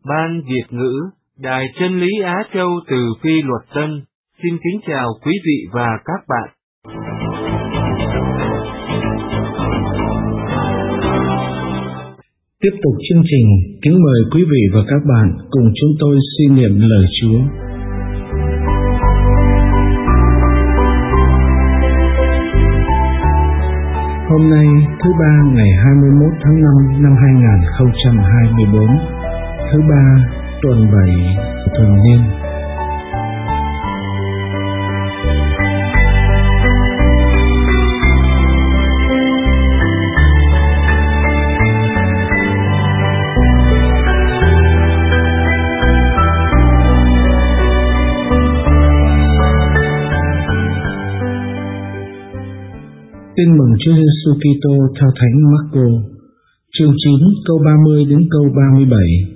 Ban Việt ngữ, Đài Chân lý Á Châu từ Phi Luật Tân, xin kính chào quý vị và các bạn. Tiếp tục chương trình, kính mời quý vị và các bạn cùng chúng tôi suy niệm lời Chúa. Hôm nay, thứ ba ngày 21 tháng 5 năm 2024, thứ ba, tuần 7, tuần niên. Tin mừng Chúa Giêsu Kitô theo Thánh Marco, chương 9 câu 30 đến câu 37.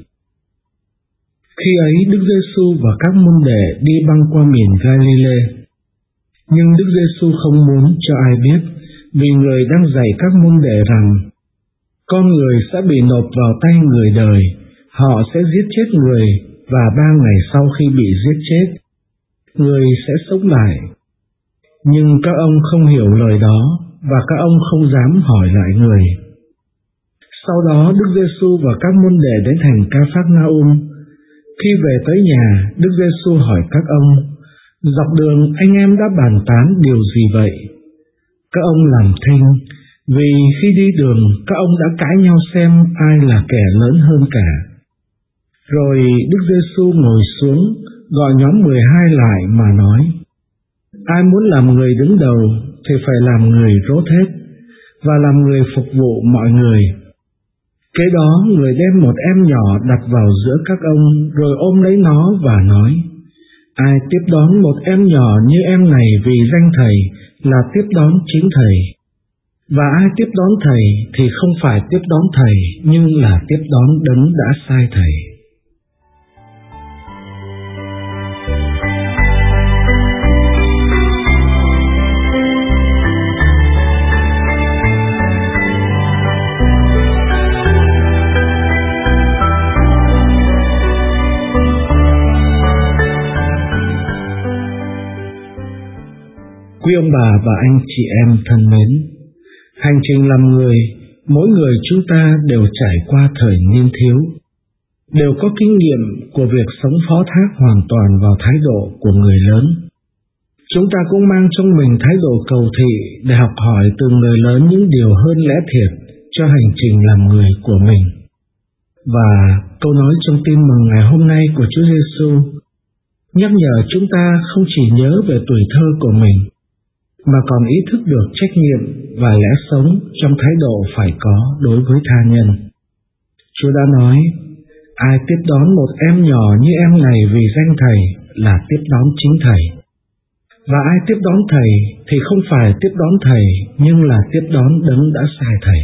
Khi ấy Đức Giêsu và các môn đệ đi băng qua miền Galilee. Nhưng Đức Giêsu không muốn cho ai biết, vì người đang dạy các môn đệ rằng con người sẽ bị nộp vào tay người đời, họ sẽ giết chết người, và 3 ngày sau khi bị giết chết, người sẽ sống lại. Nhưng các ông không hiểu lời đó, và các ông không dám hỏi lại người. Sau đó Đức Giêsu và các môn đệ đến thành Ca-phác-na-um. Khi về tới nhà, Đức Giêsu hỏi các ông: dọc đường anh em đã bàn tán điều gì vậy? Các ông làm thinh, vì khi đi đường các ông đã cãi nhau xem ai là kẻ lớn hơn cả. Rồi Đức Giêsu ngồi xuống, gọi nhóm 12 lại mà nói: ai muốn làm người đứng đầu thì phải làm người rốt hết, và làm người phục vụ mọi người. Kế đó người đem một em nhỏ đặt vào giữa các ông, rồi ôm lấy nó và nói: ai tiếp đón một em nhỏ như em này vì danh Thầy là tiếp đón chính Thầy, và ai tiếp đón Thầy thì không phải tiếp đón Thầy, nhưng là tiếp đón Đấng đã sai Thầy. Quý ông bà và anh chị em thân mến, hành trình làm người, mỗi người chúng ta đều trải qua thời niên thiếu, đều có kinh nghiệm của việc sống phó thác hoàn toàn vào thái độ của người lớn. Chúng ta cũng mang trong mình thái độ cầu thị để học hỏi từ người lớn những điều hơn lẽ thiệt cho hành trình làm người của mình. Và câu nói trong tin mừng ngày hôm nay của Chúa Giêsu nhắc nhở chúng ta không chỉ nhớ về tuổi thơ của mình, mà còn ý thức được trách nhiệm và lẽ sống trong thái độ phải có đối với tha nhân. Chúa đã nói: ai tiếp đón một em nhỏ như em này vì danh Thầy là tiếp đón chính Thầy, và ai tiếp đón Thầy thì không phải tiếp đón Thầy, nhưng là tiếp đón Đấng đã sai Thầy.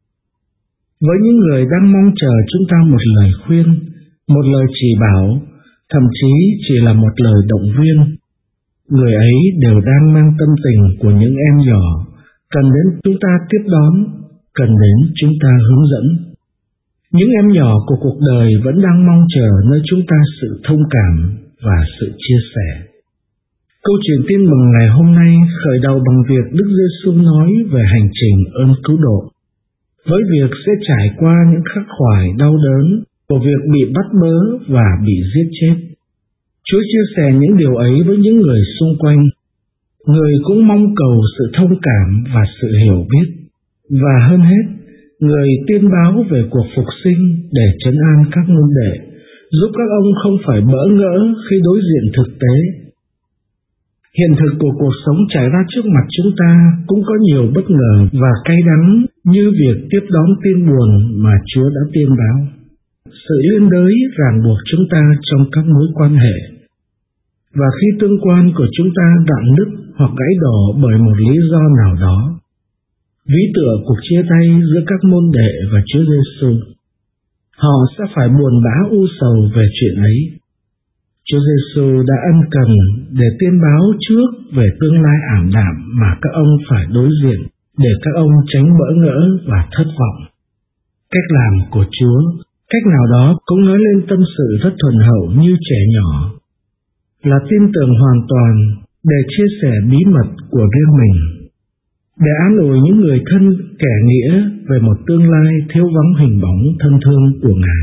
Với những người đang mong chờ chúng ta một lời khuyên, một lời chỉ bảo, thậm chí chỉ là một lời động viên, người ấy đều đang mang tâm tình của những em nhỏ, cần đến chúng ta tiếp đón, cần đến chúng ta hướng dẫn. Những em nhỏ của cuộc đời vẫn đang mong chờ nơi chúng ta sự thông cảm và sự chia sẻ. Câu chuyện tin mừng ngày hôm nay khởi đầu bằng việc Đức Giêsu nói về hành trình ơn cứu độ, với việc sẽ trải qua những khắc khoải đau đớn của việc bị bắt bớ và bị giết chết. Chúa chia sẻ những điều ấy với những người xung quanh. Người cũng mong cầu sự thông cảm và sự hiểu biết. Và hơn hết, người tiên báo về cuộc phục sinh để trấn an các môn đệ, giúp các ông không phải bỡ ngỡ khi đối diện thực tế. Hiện thực của cuộc sống trải ra trước mặt chúng ta cũng có nhiều bất ngờ và cay đắng, như việc tiếp đón tin buồn mà Chúa đã tiên báo. Sự liên đới ràng buộc chúng ta trong các mối quan hệ. Và khi tương quan của chúng ta rạn nứt hoặc gãy đổ bởi một lý do nào đó, ví tựa cuộc chia tay giữa các môn đệ và Chúa Giêsu, họ sẽ phải buồn bã u sầu về chuyện ấy. Chúa Giêsu đã ân cần để tiên báo trước về tương lai ảm đạm mà các ông phải đối diện, để các ông tránh bỡ ngỡ và thất vọng. Cách làm của Chúa Cách nào đó cũng nói lên tâm sự rất thuần hậu như trẻ nhỏ, là tin tưởng hoàn toàn để chia sẻ bí mật của riêng mình, để an ủi những người thân kẻ nghĩa về một tương lai thiếu vắng hình bóng thân thương của Ngài.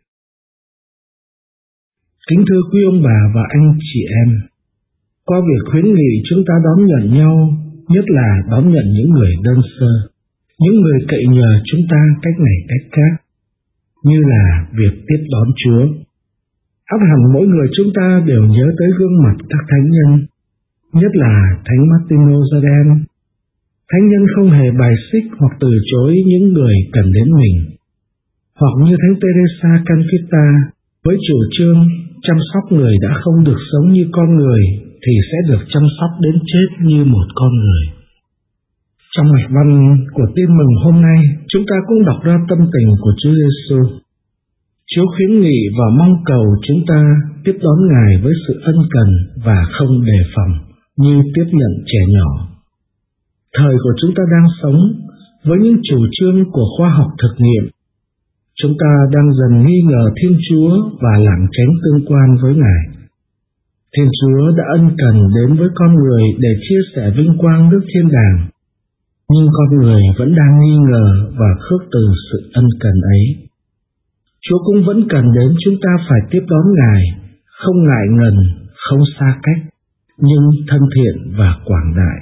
Kính thưa quý ông bà và anh chị em, qua việc khuyến nghị chúng ta đón nhận nhau, nhất là đón nhận những người đơn sơ, những người cậy nhờ chúng ta cách này cách khác, như là việc tiếp đón Chúa. Ắt hẳn mỗi người chúng ta đều nhớ tới gương mặt các thánh nhân, nhất là Thánh Martino Giardem. Thánh nhân không hề bài xích hoặc từ chối những người cần đến mình, hoặc như Thánh Teresa Calcutta với chủ trương chăm sóc người đã không được sống như con người thì sẽ được chăm sóc đến chết như một con người. Trong mạch văn của tin mừng hôm nay, chúng ta cũng đọc ra tâm tình của Chúa Giêsu. Chúa khuyến nghị và mong cầu chúng ta tiếp đón Ngài với sự ân cần và không đề phòng như tiếp nhận trẻ nhỏ. Thời của chúng ta đang sống với những chủ trương của khoa học thực nghiệm. Chúng ta đang dần nghi ngờ Thiên Chúa và lảng tránh tương quan với Ngài. Thiên Chúa đã ân cần đến với con người để chia sẻ vinh quang nước thiên đàng, nhưng con người vẫn đang nghi ngờ và khước từ sự ân cần ấy. Chúa cũng vẫn cần đến chúng ta phải tiếp đón Ngài, không ngại ngần, không xa cách, nhưng thân thiện và quảng đại.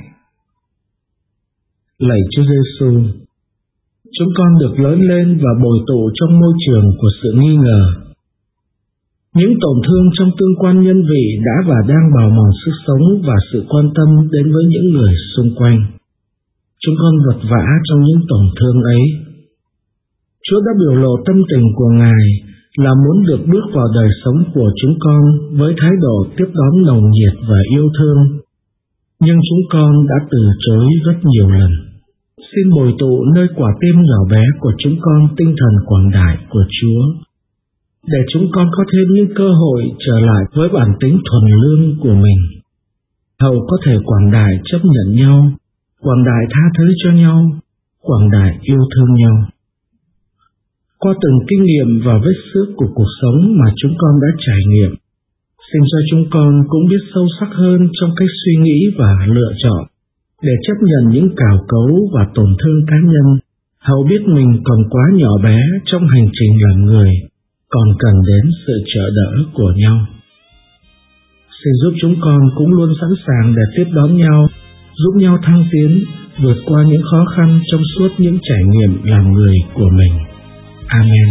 Lạy Chúa Giêsu, chúng con được lớn lên và bồi tụ trong môi trường của sự nghi ngờ. Những tổn thương trong tương quan nhân vị đã và đang bào mòn sức sống và sự quan tâm đến với những người xung quanh. Chúng con vật vã trong những tổn thương ấy. Chúa đã biểu lộ tâm tình của Ngài là muốn được bước vào đời sống của chúng con với thái độ tiếp đón nồng nhiệt và yêu thương, nhưng chúng con đã từ chối rất nhiều lần. Xin bồi tụ nơi quả tim nhỏ bé của chúng con tinh thần quảng đại của Chúa, để chúng con có thêm những cơ hội trở lại với bản tính thuần lương của mình, hầu có thể quảng đại chấp nhận nhau, quảng đại tha thứ cho nhau, quảng đại yêu thương nhau. Qua từng kinh nghiệm và vết xước của cuộc sống mà chúng con đã trải nghiệm, xin cho chúng con cũng biết sâu sắc hơn trong cách suy nghĩ và lựa chọn, để chấp nhận những cào cấu và tổn thương cá nhân, hầu biết mình còn quá nhỏ bé trong hành trình làm người, còn cần đến sự trợ đỡ của nhau. Xin giúp chúng con cũng luôn sẵn sàng để tiếp đón nhau, giúp nhau thăng tiến, vượt qua những khó khăn trong suốt những trải nghiệm làm người của mình. Amen.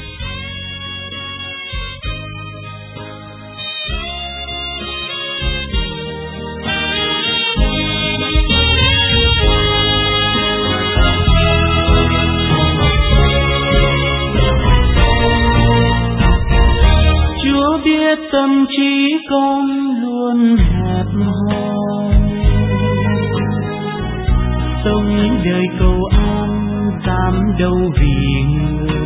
Chúa biết tâm trí con luôn hẹp hòi, sống đời cầu an dám đâu vì người.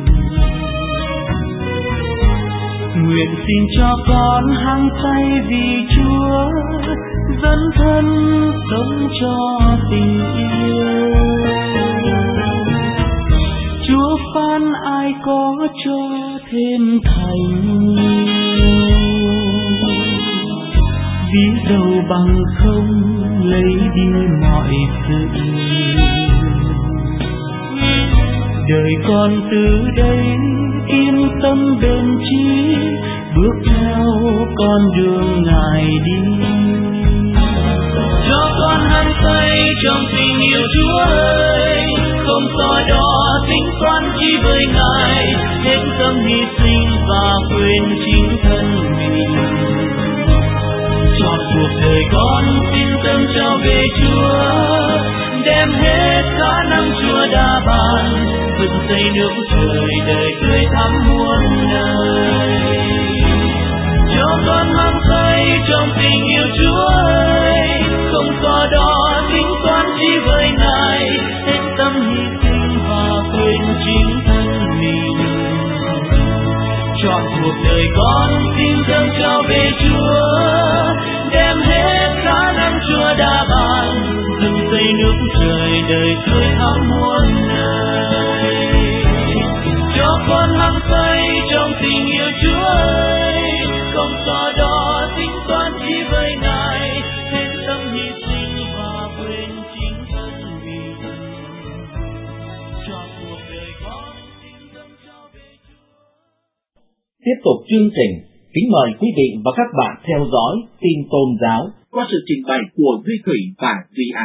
Nguyện xin cho con hăng say vì Chúa, dấn thân sống cho tình yêu. Chúa phán ai có cho thêm thành nhiều, ví dầu bằng không lấy đi mọi sự. Đời con từ đây yên tâm bền chí, bước theo con đường Ngài đi. Cho con hăng say trong tình yêu Chúa ơi, không soi đo tính toán chi với Ngài, hết tâm hy sinh và quên chính thân mình. Chọn cuộc đời con xin dâng trao về Chúa, đem hết khả năng Chúa đã ban, dựng xây nước trời đời tươi thắm muôn nơi. Cho con hăng say trong tình yêu Chúa ơi, không so đo tính toán chi với Ngài, hết tâm hy sinh và quên chính thân mình. Chọn cuộc đời con xin dâng trao về Chúa, đem hết khả năng Chúa đã ban, dựng xây nước trời đời tươi thắm muôn nơi. Cho con hăng say trong tình yêu Chúa ấy, không so đo tính toán chi với Ngài, hết tâm hy sinh và quên chính thân mình, cho cuộc đời con xin dâng trao về Chúa. Tiếp tục chương trình, kính mời quý vị và các bạn theo dõi tin tôn giáo qua sự trình bày của Duy Thủy và Duy An.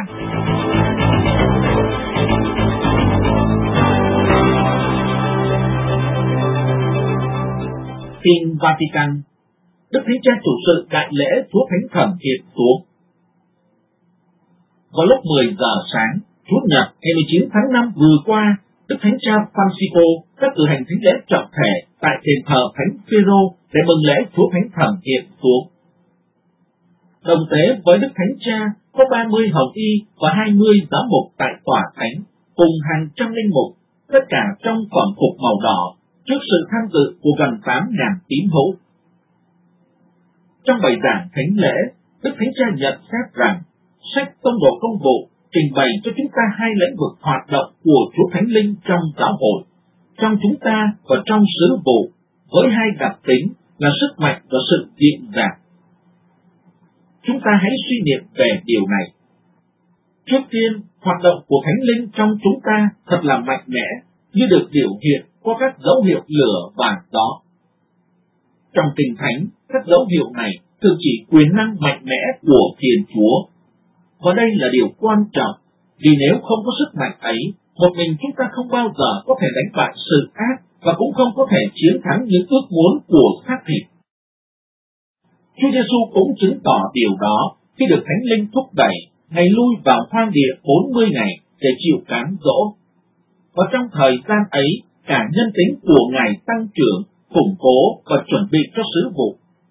Tin Vatican. Đức Thánh Cha chủ sự đại lễ Chúa Thánh Thần hiện xuống. Vào lúc 10 giờ sáng, Chủ nhật ngày 19 tháng 5 vừa qua, Đức Thánh Cha Francisco đã cử hành thánh lễ trọng thể tại đền thờ Thánh Phêrô để mừng lễ Chúa Thánh Thần hiện xuống. Đồng tế với Đức Thánh Cha có 30 hồng y và 20 giám mục tại tòa thánh, cùng hàng trăm linh mục, tất cả trong phẩm phục màu đỏ, trước sự tham dự của gần 8.000 tín hữu. Trong bài giảng thánh lễ, Đức Thánh Cha nhận xét rằng sách Tông đồ Công vụ trình bày cho chúng ta hai lĩnh vực hoạt động của Chúa Thánh Linh trong giáo hội, trong chúng ta và trong sứ vụ, với hai đặc tính là sức mạnh và sự dịu dàng. Chúng ta hãy suy niệm về điều này. Trước tiên, hoạt động của Thánh Linh trong chúng ta thật là mạnh mẽ, như được biểu hiện qua các dấu hiệu lửa và gió. Trong Kinh Thánh, các dấu hiệu này thường chỉ quyền năng mạnh mẽ của Thiên Chúa. Và đây là điều quan trọng, vì nếu không có sức mạnh ấy, một mình chúng ta không bao giờ có thể đánh bại sự ác và cũng không có thể chiến thắng những ước muốn của xác thịt. Chúa Giêsu cũng chứng tỏ điều đó khi được Thánh Linh thúc đẩy, Ngài lui vào hoang địa 40 ngày để chịu cám dỗ. Và trong thời gian ấy, cả nhân tính của Ngài tăng trưởng, củng cố và chuẩn bị cho sứ vụ.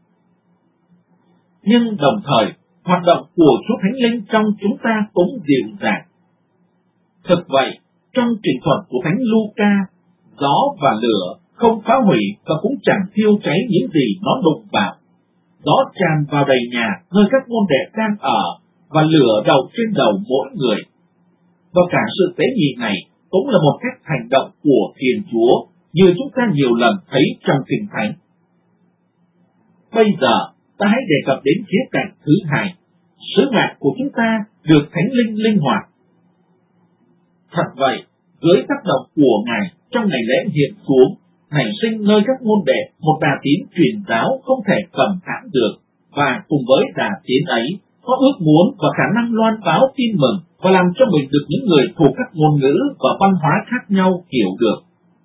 Nhưng đồng thời, hoạt động của Chúa Thánh Linh trong chúng ta cũng dịu dàng. Thực vậy, trong trình thuật của Thánh Luca, gió và lửa không phá hủy và cũng chẳng thiêu cháy những gì nó đụng vào. Gió tràn vào đầy nhà nơi các môn đệ đang ở và lửa đậu trên đầu mỗi người. Và cả sự tế nhị này cũng là một cách hành động của Thiên Chúa, như chúng ta nhiều lần thấy trong Kinh Thánh. Bây giờ, ta hãy đề cập đến khía cạnh thứ hai, sứ mạng của chúng ta được Thánh Linh linh hoạt. Thật vậy, dưới tác động của Ngài trong ngày lễ hiện xuống, nảy sinh nơi các môn đệ một đà tiến truyền giáo không thể cầm hãm được, và cùng với đà tiến ấy, có ước muốn và khả năng loan báo tin mừng và làm cho mình được những người thuộc các ngôn ngữ và văn hóa khác nhau hiểu được.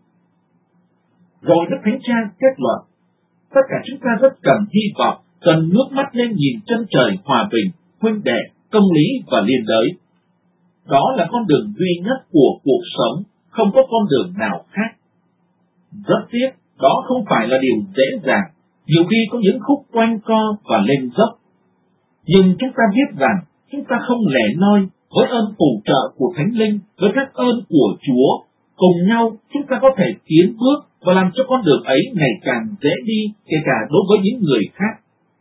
Rồi Đức Thánh Cha kết luận, tất cả chúng ta rất cần hy vọng, cần ngước mắt lên nhìn chân trời hòa bình, huynh đệ, công lý và liên đới. Đó là con đường duy nhất của cuộc sống, không có con đường nào khác. Rất tiếc, đó không phải là điều dễ dàng, nhiều khi có những khúc quanh co và lên dốc. Nhưng chúng ta biết rằng, chúng ta không lẻ loi với ơn phù trợ của Thánh Linh, với các ơn của Chúa. Cùng nhau, chúng ta có thể tiến bước và làm cho con đường ấy ngày càng dễ đi, kể cả đối với những người khác.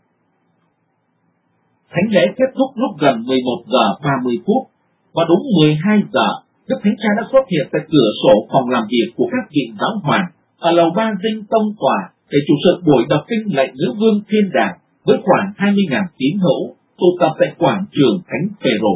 Thánh lễ kết thúc lúc gần 11 giờ 30 phút, và đúng 12 giờ, Đức Thánh Cha đã xuất hiện tại cửa sổ phòng làm việc của các vị giáo hoàng ở lầu Ba Dinh Tông Tòa để chủ sự buổi đọc kinh lạy Nữ Vương Thiên Đàng với khoảng 20.000 tín hữu tụ tập tại quảng trường Thánh Phêrô.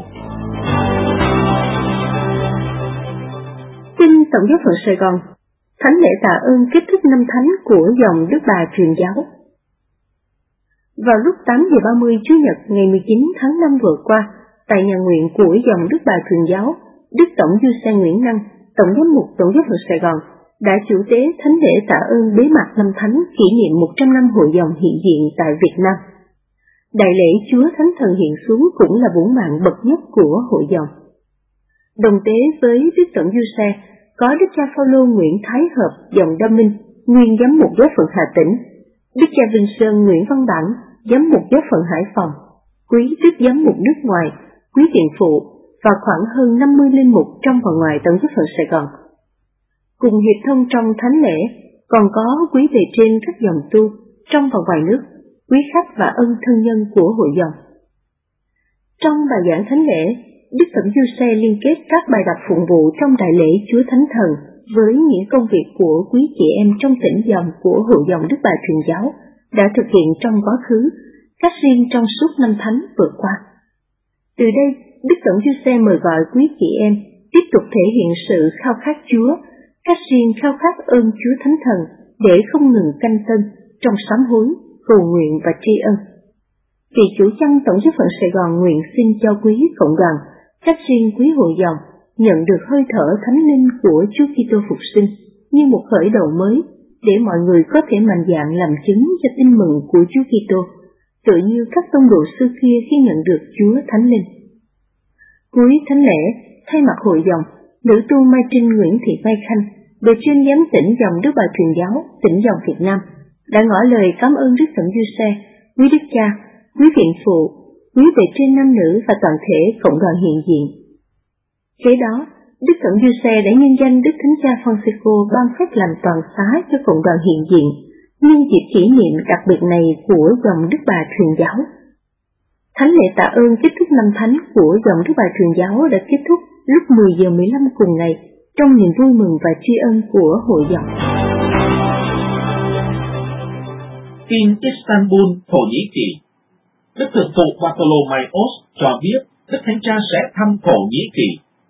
Kinh Tổng giáo phận Sài Gòn, thánh lễ tạ ơn kết thúc năm thánh của dòng Đức Bà truyền giáo. Vào lúc 8 giờ 30 Chủ nhật ngày 19 tháng 5 vừa qua, tại nhà nguyện của dòng Đức Bà truyền giáo, Đức Tổng Du Xe Nguyễn Năng, Tổng giám mục Tổng giáo phận Sài Gòn, đã chủ tế thánh lễ tạ ơn bế mạc năm thánh kỷ niệm 100 năm hội dòng hiện diện tại Việt Nam. Đại lễ Chúa Thánh Thần hiện xuống cũng là bổn mạng bậc nhất của hội dòng. Đồng tế với Đức Tổng Du Xe có Đức cha Phaolô Nguyễn Thái Hợp dòng Đa Minh, nguyên giám mục giáo phận Hà Tĩnh, Đức cha Vinh Sơn Nguyễn Văn Bản, giám mục giáo phận Hải Phòng, quý Đức giám mục nước ngoài, quý viện phụ và khoảng hơn 50 linh mục trong và ngoài Tổng giáo phận Sài Gòn. Cùng hiệp thông trong thánh lễ còn có quý bề trên các dòng tu trong và ngoài nước, quý khách và ân thân nhân của hội dòng. Trong bài giảng thánh lễ, Đức Tổng Du Xe liên kết các bài đọc phụng vụ trong đại lễ Chúa Thánh Thần với những công việc của quý chị em trong tỉnh dòng của Hội dòng Đức Bà Truyền Giáo đã thực hiện trong quá khứ, cách riêng trong suốt năm thánh vừa qua. Từ đây, Đức Tổng Giuse mời gọi quý chị em tiếp tục thể hiện sự khao khát Chúa, cách riêng khao khát ơn Chúa Thánh Thần để không ngừng canh tân trong sám hối, cầu nguyện và tri ân. Vị chủ chăn Tổng giáo phận Sài Gòn nguyện xin cho quý cộng đoàn, cách riêng quý hội dòng, nhận được hơi thở thánh linh của Chúa Kitô phục sinh như một khởi đầu mới, để mọi người có thể mạnh dạn làm chứng cho tin mừng của Chúa Kitô, tự như các tông đồ xưa kia khi nhận được Chúa Thánh Linh. Cuối thánh lễ, thay mặt hội dòng, nữ tu Mai Trinh Nguyễn Thị Mai Khanh, bề chuyên giám tỉnh dòng Đức Bà Truyền Giáo, tỉnh dòng Việt Nam, đã ngỏ lời cảm ơn Đức Tổng Giuse, quý đức cha, quý viện phụ, quý bề trên nam nữ và toàn thể cộng đoàn hiện diện. Kế đó, Đức Tổng Giuse đã nhân danh Đức Thánh Cha Francisco ban phép làm toàn xá cho cộng đoàn hiện diện, nhân dịp kỷ niệm đặc biệt này của dòng Đức Bà Truyền Giáo. Thánh lễ tạ ơn kết thúc năm thánh của dòng Đức Bà Truyền Giáo đã kết thúc lúc 10 giờ 15 cùng ngày, trong niềm vui mừng và tri ân của hội dòng. Tin Istanbul, Thổ Nhĩ Kỳ. Đức Thượng phụ Bartolomaios cho biết Đức Thánh Cha sẽ thăm Thổ Nhĩ Kỳ.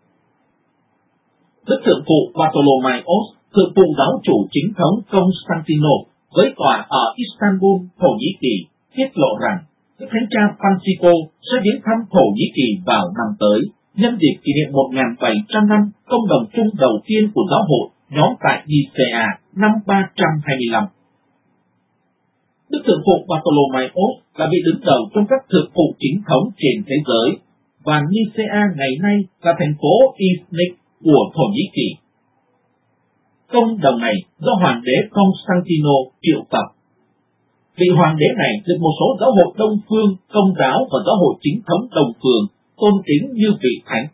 Đức Thượng phụ Bartolomaios, Thượng phụ giáo chủ chính thống Constantino với tòa ở Istanbul, Thổ Nhĩ Kỳ, tiết lộ rằng Đức Thánh Cha Francisco sẽ đến thăm Thổ Nhĩ Kỳ vào năm tới, nhân dịp kỷ niệm 1.700 năm công đồng chung đầu tiên của giáo hội nhóm tại Nicea năm 325. Đức Thượng phụ Bartolomaios là vị đứng đầu trong các thượng phụ chính thống trên thế giới, và Nicea ngày nay là thành phố Iznik của Thổ Nhĩ Kỳ. Công đồng này do Hoàng đế Constantino triệu tập. Vị Hoàng đế này được một số giáo hội Đông phương, Công giáo và giáo hội chính thống Đông phương tôn kính như vị thánh.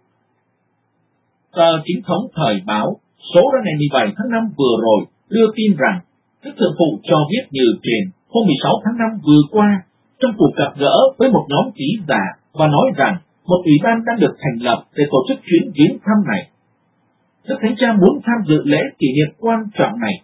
Tờ Chính thống thời báo số ra ngày 17 tháng 5 vừa rồi đưa tin rằng Đức Thượng phụ cho biết như trên hôm 16 tháng 5 vừa qua trong cuộc gặp gỡ với một nhóm ký giả và nói rằng một ủy ban đang được thành lập để tổ chức chuyến viếng thăm này. Đức Thánh Cha muốn tham dự lễ kỷ niệm quan trọng này.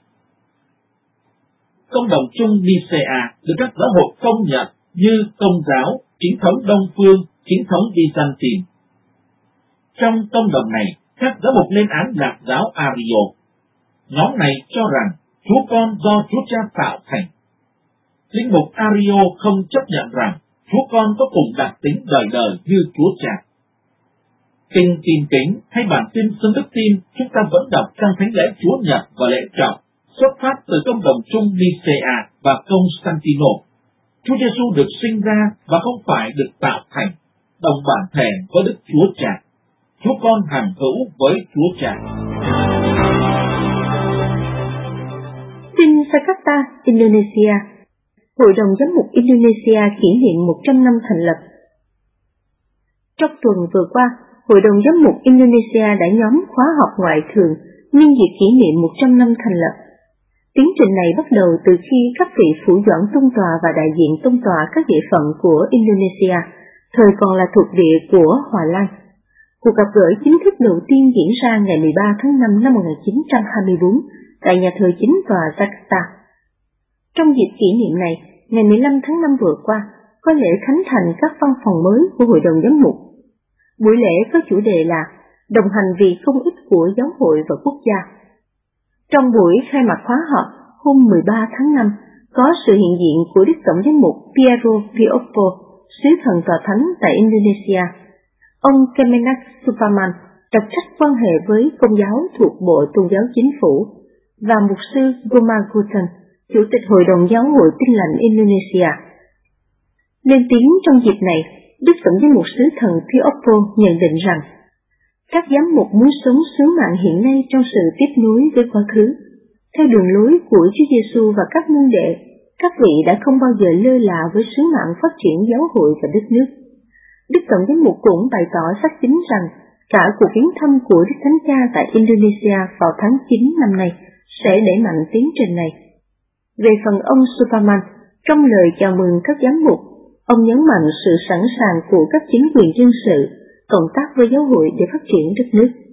Công đồng chung Nicea được các giáo hội công nhận như Công giáo, Chính thống Đông phương, Chính thống Byzantine. Trong công đồng này, các giáo mục lên án lạc giáo Ario. Nhóm này cho rằng Chúa Con do Chúa Cha tạo thành. Linh mục Ario không chấp nhận rằng Chúa Con có cùng đặc tính đời đời như Chúa Cha. Kinh Tin Kính hay bản tin xưng đức tin chúng ta vẫn đọc trong thánh lễ Chúa Nhật và lễ trọng, xuất phát từ công đồng chung Nicea và Constantino. Chúa Giêsu được sinh ra và không phải được tạo thành, đồng bản thể với Đức Chúa Cha. Chúa Con hằng hữu với Chúa Cha. Tin Jakarta, Indonesia. Hội đồng giám mục Indonesia kỷ niệm 100 năm thành lập. Trong tuần vừa qua, Hội đồng giám mục Indonesia đã nhóm khóa học ngoại thường nhân dịp kỷ niệm 100 năm thành lập. Tiến trình này bắt đầu từ khi các vị phủ doãn tông tòa và đại diện tông tòa các địa phận của Indonesia, thời còn là thuộc địa của Hòa Lan. Cuộc gặp gỡ chính thức đầu tiên diễn ra ngày 13 tháng 5 năm 1924 tại nhà thờ chính tòa Jakarta. Trong dịp kỷ niệm này, ngày 15 tháng 5 vừa qua, có lễ khánh thành các văn phòng mới của Hội đồng giám mục. Buổi lễ có chủ đề là đồng hành vì công ích của giáo hội và quốc gia. Trong buổi khai mạc khóa học hôm 13 tháng 5, có sự hiện diện của Đức Tổng giám mục Piero Pioppo, sứ thần tòa thánh tại Indonesia, ông Kemenak Suparman, đặc trách quan hệ với Công giáo thuộc Bộ Tôn giáo Chính phủ, và mục sư Gomagutan, Chủ tịch Hội đồng Giáo hội Tin lành Indonesia. Lên tiếng trong dịp này, Đức Tổng giám mục sứ thần Pioppo nhận định rằng các giám mục muốn sống sứ mạng hiện nay trong sự tiếp nối với quá khứ. Theo đường lối của Chúa Giêsu và các môn đệ, các vị đã không bao giờ lơ là với sứ mạng phát triển giáo hội và đất nước. Đức Tổng giám mục cũng bày tỏ xác tín rằng cả cuộc viếng thăm của Đức Thánh Cha tại Indonesia vào tháng 9 năm nay sẽ đẩy mạnh tiến trình này. Về phần ông Suparman, trong lời chào mừng các giám mục, ông nhấn mạnh sự sẵn sàng của các chính quyền dân sự cộng tác với giáo hội để phát triển đất nước.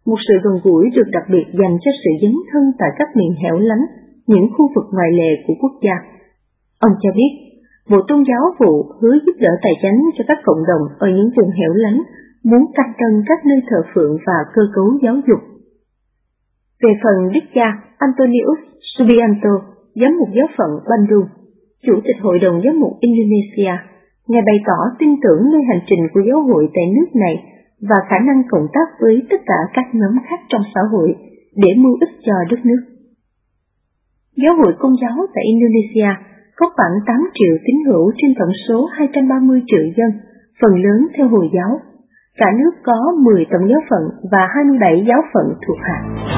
một sự gần gũi được đặc biệt dành cho sự dấn thân tại các miền hẻo lánh, những khu vực ngoại lệ của quốc gia. Ông cho biết, Bộ Tôn giáo vụ hứa giúp đỡ tài chánh cho các cộng đồng ở những vùng hẻo lánh muốn canh tân các nơi thờ phượng và cơ cấu giáo dục. Về phần đức cha Antonius Subianto, giám mục giáo phận Bandung, chủ tịch Hội đồng Giám mục Indonesia, Ngài bày tỏ tin tưởng nơi hành trình của giáo hội tại nước này và khả năng cộng tác với tất cả các nhóm khác trong xã hội để mưu ích cho đất nước. Giáo hội Công giáo tại Indonesia có khoảng 8 triệu tín hữu trên tổng số 230 triệu dân, phần lớn theo Hồi giáo. Cả nước có 10 tổng giáo phận và 27 giáo phận thuộc hạ.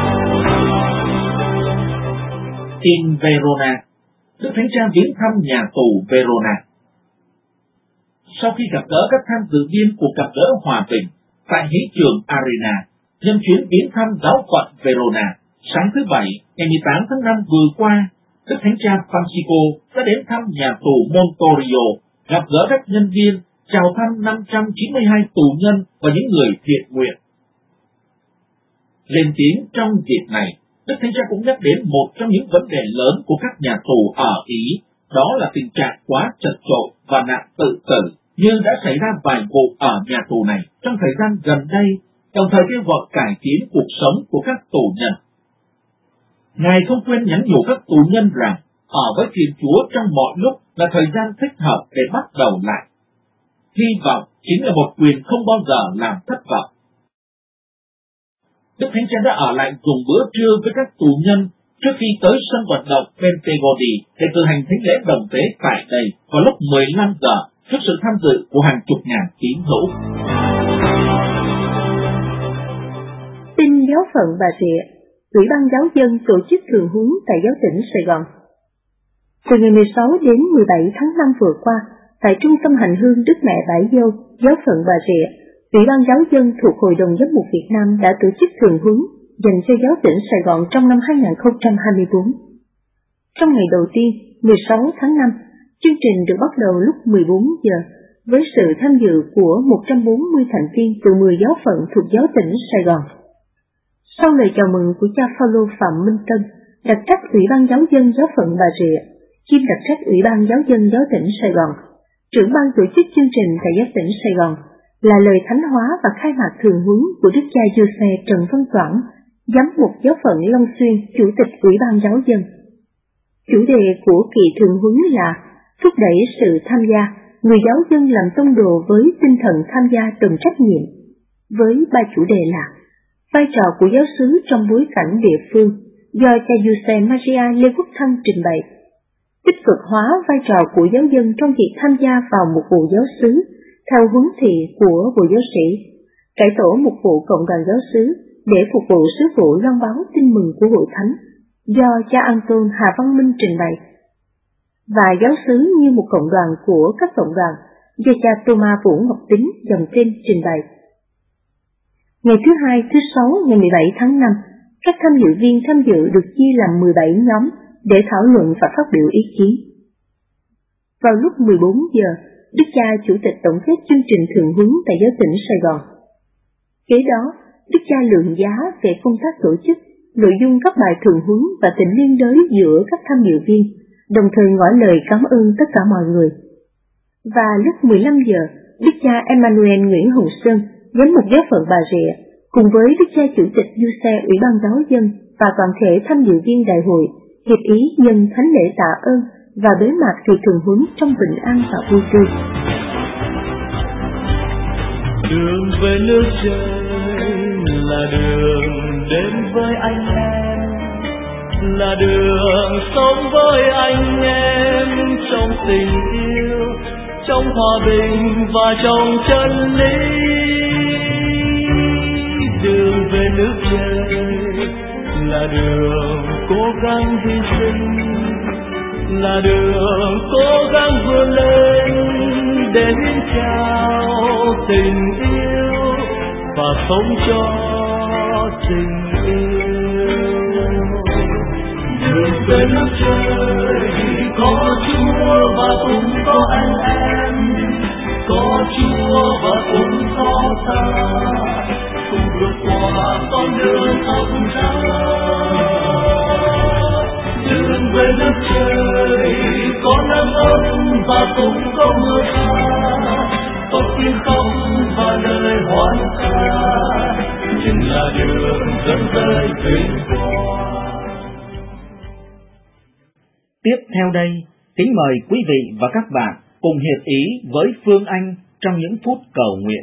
In Verona, Đức Thánh Cha viếng thăm nhà tù Verona. Sau khi gặp gỡ các tham dự viên của gặp gỡ hòa bình tại Hí trường Arena, nhân chuyến viếng thăm giáo phận Verona, sáng thứ Bảy, ngày 18 tháng 5 vừa qua, Đức Thánh Cha Francisco đã đến thăm nhà tù Montorio, gặp gỡ các nhân viên, chào thăm 592 tù nhân và những người thiện nguyện. Lên tiếng trong dịp này, Đức Thánh Cha cũng nhắc đến một trong những vấn đề lớn của các nhà tù ở Ý, đó là tình trạng quá chật chội và nạn tự tử, như đã xảy ra vài vụ ở nhà tù này trong thời gian gần đây, đồng thời kêu gọi cải tiến cuộc sống của các tù nhân. Ngài không quên nhắn nhủ các tù nhân rằng, ở với Thiên Chúa trong mọi lúc là thời gian thích hợp để bắt đầu lại. Hy vọng chính là một quyền không bao giờ làm thất vọng. Đức Thánh Cha đã ở lại dùng bữa trưa với các tù nhân trước khi tới sân vận động Pentegodi để cử hành thánh lễ đồng tế tại đây vào lúc 15 giờ trước sự tham dự của hàng chục ngàn tín hữu. Tin giáo phận Bà Rịa, Ủy ban giáo dân tổ chức thường huấn tại giáo tỉnh Sài Gòn. Từ ngày 16 đến 17 tháng 5 vừa qua, tại Trung tâm Hành hương Đức Mẹ Bãi Dâu, giáo phận Bà Rịa, Ủy ban giáo dân thuộc Hội đồng Giám mục Việt Nam đã tổ chức thường huấn dành cho giáo tỉnh Sài Gòn trong năm 2024. Trong ngày đầu tiên, 16 tháng 5, chương trình được bắt đầu lúc 14 giờ với sự tham dự của 140 thành viên từ 10 giáo phận thuộc giáo tỉnh Sài Gòn. Sau lời chào mừng của cha Phaolô Phạm Minh Tân, đặc trách Ủy ban giáo dân giáo phận Bà Rịa, kiêm đặc trách Ủy ban giáo dân giáo tỉnh Sài Gòn, trưởng ban tổ chức chương trình tại giáo tỉnh Sài Gòn, là lời thánh hóa và khai mạc thường huấn của Đức cha Giuse Trần Văn Toản, giám mục giáo phận Long Xuyên, chủ tịch Ủy ban giáo dân. Chủ đề của kỳ thường huấn là thúc đẩy sự tham gia, người giáo dân làm tông đồ với tinh thần tham gia đồng trách nhiệm, với ba chủ đề là vai trò của giáo xứ trong bối cảnh địa phương, do cha Giuse Maria Lê Quốc Thăng trình bày, tích cực hóa vai trò của giáo dân trong việc tham gia vào một vụ giáo xứ theo huấn thị của bộ giáo sĩ, cải tổ một vụ cộng đoàn giáo xứ để phục vụ sứ vụ loan báo tin mừng của hội thánh, do cha Anton Hà Văn Minh trình bày, và giáo xứ như một cộng đoàn của các cộng đoàn, do cha Thomas Vũ Ngọc Tính dòng trên trình bày. Ngày thứ Hai, thứ Sáu, ngày 17 tháng 5, các tham dự viên tham dự được chia làm 17 nhóm để thảo luận và phát biểu ý kiến. Vào lúc 14 giờ, Đức cha chủ tịch tổng kết chương trình thường huấn tại giáo tỉnh Sài Gòn. Kế đó, Đức cha lượng giá về công tác tổ chức, nội dung các bài thường huấn và tình liên đới giữa các tham dự viên, đồng thời ngỏ lời cảm ơn tất cả mọi người. Và lúc 15 giờ, Đức cha Emmanuel Nguyễn Hồng Sơn, giám mục giáo phận Bà Rịa, cùng với Đức cha chủ tịch Giuse Ủy ban giáo dân và toàn thể tham dự viên đại hội, hiệp ý dân thánh lễ tạ ơn và bế mạc kỳ thường huấn trong bình an và vui tươi. Đường về nước trời là đường đến với anh em, là đường sống với anh em trong tình yêu, trong hòa bình và trong chân lý. Đường về nước trời là đường cố gắng hy sinh, là đường cố gắng vươn lên để hiến trao tình yêu và sống cho tình yêu. Đường về nước trời có Chúa và cũng có anh em, có Chúa và cũng có ta, cùng vượt qua con đường đường học ra, đường về nước trời có nắng ấm và cũng có mưa xa, có tiếng khóc và lời hoan ca, chính là đường dẫn tới vinh quang. Tiếp theo đây, kính mời quý vị và các bạn cùng hiệp ý với Phương Anh trong những phút cầu nguyện.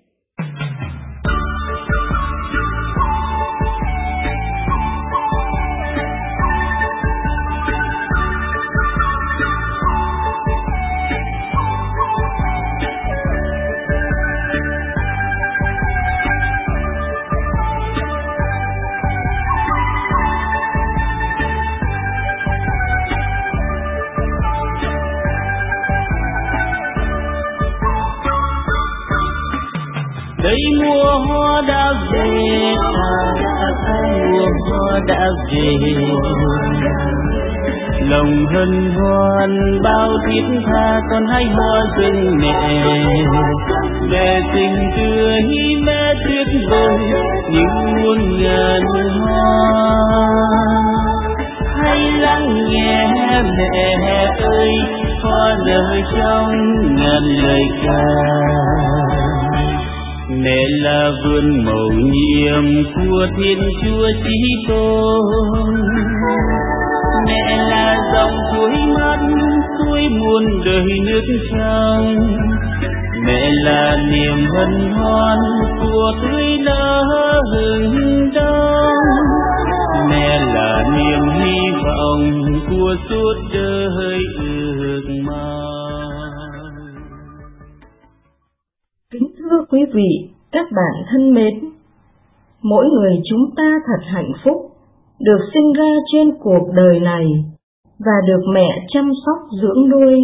Đây mùa hoa đã về, mùa hoa đã về, lòng hân hoan bao thiết tha, con hãy hoa rừng mẹ, mẹ tình tươi mẹ tuyệt vời như muôn ngàn hoa. Hãy lắng nghe mẹ ơi, hoa nở trong ngàn lời ca. Mẹ là vườn mầu nhiệm của Thiên Chúa Chí Tôn, mẹ là dòng suối mát suối muôn đời nước trong, mẹ là niềm hân hoan của tươi nở hừng đông, mẹ là niềm hy vọng của suốt đời ước mong. Kính thưa quý vị, các bạn thân mến, mỗi người chúng ta thật hạnh phúc được sinh ra trên cuộc đời này và được mẹ chăm sóc dưỡng nuôi.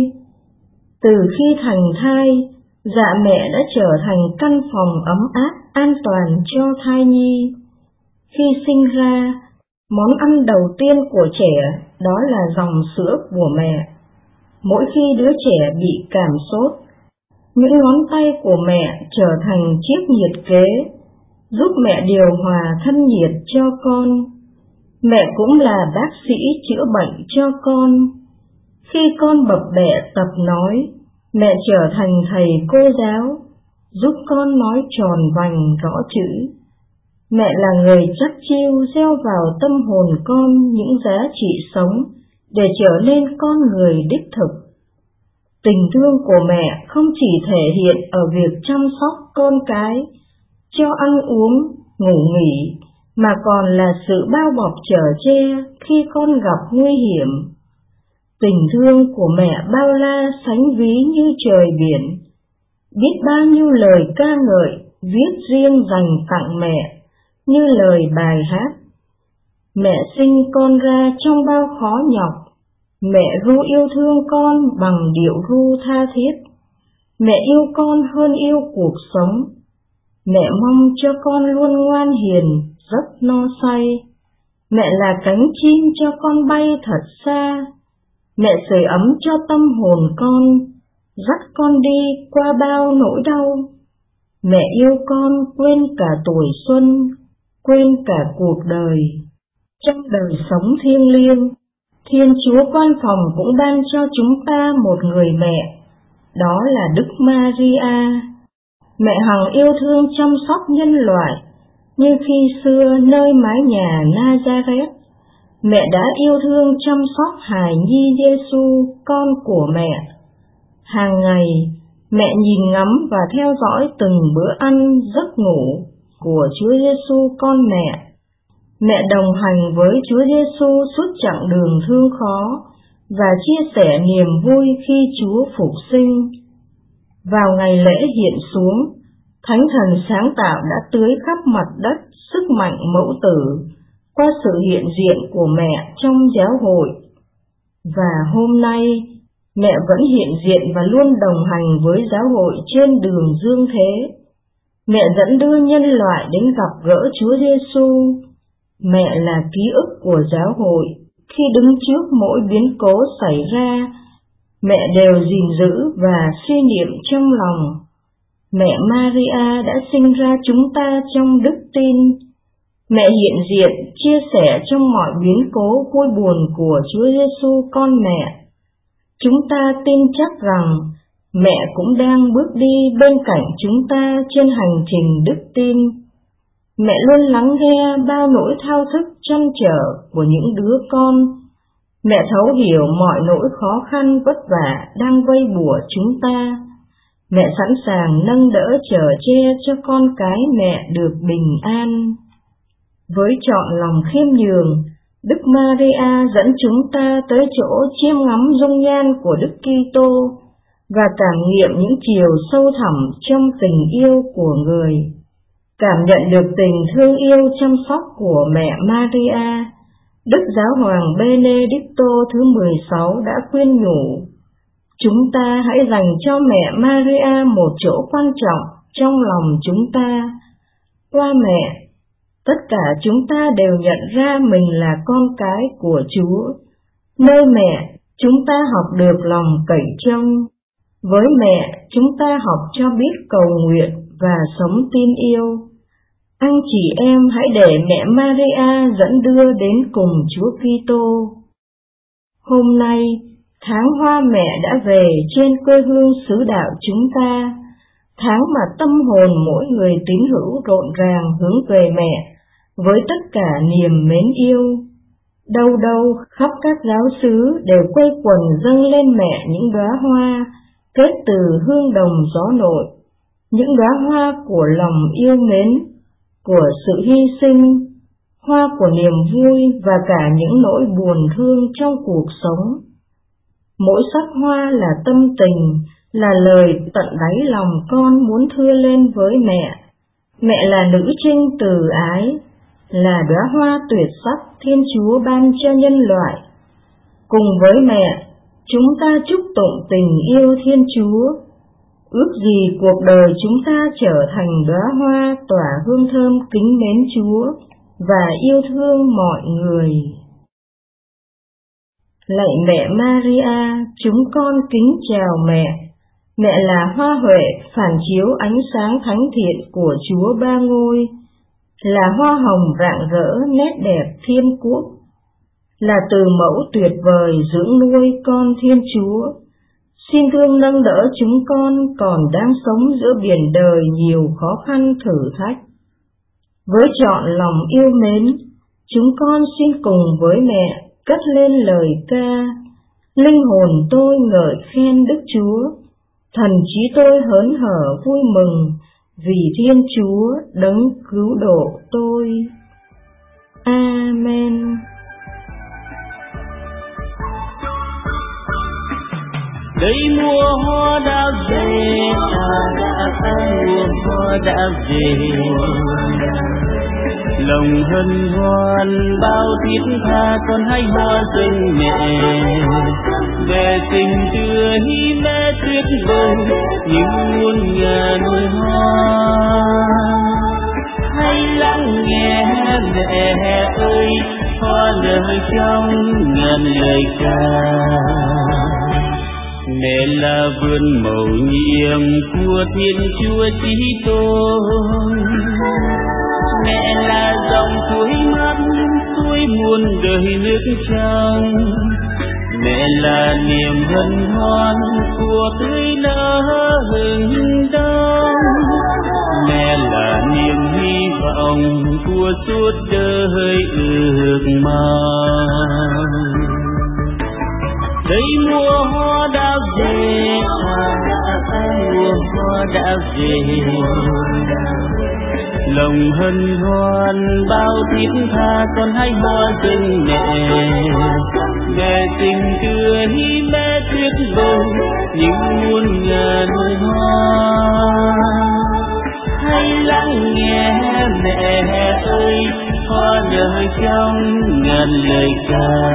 Từ khi thành thai, dạ mẹ đã trở thành căn phòng ấm áp an toàn cho thai nhi. Khi sinh ra, món ăn đầu tiên của trẻ đó là dòng sữa của mẹ. Mỗi khi đứa trẻ bị cảm sốt, những ngón tay của mẹ trở thành chiếc nhiệt kế, giúp mẹ điều hòa thân nhiệt cho con. Mẹ cũng là bác sĩ chữa bệnh cho con. Khi con bập bẹ tập nói, mẹ trở thành thầy cô giáo, giúp con nói tròn vành rõ chữ. Mẹ là người chắt chiu gieo vào tâm hồn con những giá trị sống để trở nên con người đích thực. Tình thương của mẹ không chỉ thể hiện ở việc chăm sóc con cái, cho ăn uống, ngủ nghỉ, mà còn là sự bao bọc chở che khi con gặp nguy hiểm. Tình thương của mẹ bao la sánh ví như trời biển, biết bao nhiêu lời ca ngợi viết riêng dành tặng mẹ, như lời bài hát. Mẹ sinh con ra trong bao khó nhọc, mẹ ru yêu thương con bằng điệu ru tha thiết. Mẹ yêu con hơn yêu cuộc sống. Mẹ mong cho con luôn ngoan hiền, rất no say. Mẹ là cánh chim cho con bay thật xa. Mẹ sưởi ấm cho tâm hồn con, dắt con đi qua bao nỗi đau. Mẹ yêu con quên cả tuổi xuân, quên cả cuộc đời. Trong đời sống thiêng liêng, Thiên Chúa Quan Phòng cũng ban cho chúng ta một người mẹ, đó là Đức Maria. Mẹ hằng yêu thương chăm sóc nhân loại, như khi xưa nơi mái nhà Nazareth, mẹ đã yêu thương chăm sóc hài nhi Giêsu, con của mẹ. Hàng ngày, mẹ nhìn ngắm và theo dõi từng bữa ăn, giấc ngủ của Chúa Giêsu con mẹ. Mẹ đồng hành với Chúa Giêsu suốt chặng đường thương khó và chia sẻ niềm vui khi Chúa phục sinh. Vào ngày lễ hiện xuống, Thánh Thần sáng tạo đã tưới khắp mặt đất sức mạnh mẫu tử qua sự hiện diện của mẹ trong giáo hội. Và hôm nay, mẹ vẫn hiện diện và luôn đồng hành với giáo hội trên đường dương thế. Mẹ dẫn đưa nhân loại đến gặp gỡ Chúa Giêsu. Mẹ là ký ức của giáo hội, khi đứng trước mỗi biến cố xảy ra, mẹ đều gìn giữ và suy niệm trong lòng. Mẹ Maria đã sinh ra chúng ta trong đức tin. Mẹ hiện diện, chia sẻ trong mọi biến cố vui buồn của Chúa Giêsu con mẹ. Chúng ta tin chắc rằng mẹ cũng đang bước đi bên cạnh chúng ta trên hành trình đức tin. Mẹ luôn lắng nghe bao nỗi thao thức trăn trở của những đứa con. Mẹ thấu hiểu mọi nỗi khó khăn vất vả đang vây bủa chúng ta. Mẹ sẵn sàng nâng đỡ chở che cho con cái mẹ được bình an. Với trọn lòng khiêm nhường, Đức Maria dẫn chúng ta tới chỗ chiêm ngắm dung nhan của Đức Kitô và cảm nghiệm những chiều sâu thẳm trong tình yêu của người. Cảm nhận được tình thương yêu chăm sóc của mẹ Maria, Đức Giáo hoàng Benedicto thứ 16 đã khuyên nhủ: chúng ta hãy dành cho mẹ Maria một chỗ quan trọng trong lòng chúng ta. Qua mẹ, tất cả chúng ta đều nhận ra mình là con cái của Chúa. Nơi mẹ, chúng ta học được lòng cậy trông. Với mẹ, chúng ta học cho biết cầu nguyện và sống tin yêu. Anh chị em hãy để mẹ Maria dẫn đưa đến cùng Chúa Kitô. Hôm nay, tháng Hoa Mẹ đã về trên quê hương xứ đạo chúng ta, tháng mà tâm hồn mỗi người tín hữu rộn ràng hướng về mẹ với tất cả niềm mến yêu. Đâu đâu khắp các giáo xứ đều quây quần dâng lên mẹ những đóa hoa kết từ hương đồng gió nội, những đóa hoa của lòng yêu mến, của sự hy sinh, hoa của niềm vui và cả những nỗi buồn thương trong cuộc sống. Mỗi sắc hoa là tâm tình, là lời tận đáy lòng con muốn thưa lên với mẹ. Mẹ là nữ trinh từ ái, là đóa hoa tuyệt sắc Thiên Chúa ban cho nhân loại. Cùng với mẹ, chúng ta chúc tụng tình yêu Thiên Chúa. Ước gì cuộc đời chúng ta trở thành đóa hoa tỏa hương thơm kính mến Chúa và yêu thương mọi người. Lạy mẹ Maria, chúng con kính chào mẹ. Mẹ là hoa huệ phản chiếu ánh sáng thánh thiện của Chúa Ba Ngôi, là hoa hồng rạng rỡ nét đẹp thiên quốc, là từ mẫu tuyệt vời dưỡng nuôi con Thiên Chúa. Xin thương nâng đỡ chúng con còn đang sống giữa biển đời nhiều khó khăn thử thách. Với trọn lòng yêu mến, chúng con xin cùng với mẹ cất lên lời ca: linh hồn tôi ngợi khen Đức Chúa, thần trí tôi hớn hở vui mừng vì Thiên Chúa đấng cứu độ tôi. Amen. Đây mùa hoa đã về, mùa hoa đã về, lòng hân hoan bao thiết tha con hãy hoa dâng mẹ. Mẹ tình tươi mẹ tuyệt vời như muôn ngàn hoa. Hãy lắng nghe mẹ ơi, hoa lời trong ngàn lời ca. Mẹ là vườn mầu nhiệm của Thiên Chúa Chí Tôn. Mẹ là dòng suối mát suối muôn đời nước trong. Mẹ là niềm hân hoan của tươi nở hừng đông. Mẹ là niềm hy vọng của suốt đời ước mong. Đây mùa hoa đã về, mùa hoa đã về, lòng hân hoan bao thiết tha con hãy hoa dâng mẹ. Mẹ tình tươi mẹ tuyệt vời như muôn ngàn hoa. Hãy lắng nghe mẹ ơi, hoa lời trong ngàn lời ca.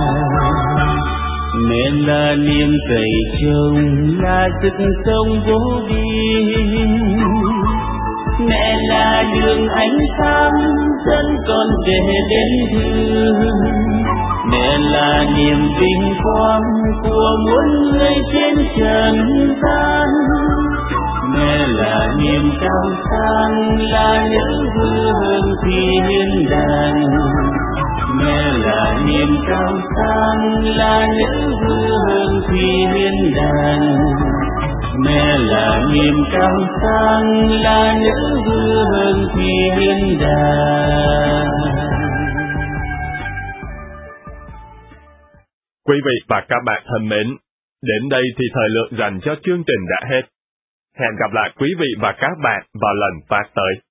Mẹ là niềm cậy trông, là sức sống vô biên. Mẹ là đường ánh sáng dẫn con về đến thương. Mẹ là niềm vinh quang của muôn người trên trần gian. Mẹ là niềm trong sáng, là nữ vương phi hiên đàn. Mẹ là niềm trong sáng, là nữ vương phi hiên đàn. Mẹ là niềm trong sáng, là nữ vương phi hiên đàn. Quý vị và các bạn thân mến, đến đây thì thời lượng dành cho chương trình đã hết. Hẹn gặp lại quý vị và các bạn vào lần phát tới.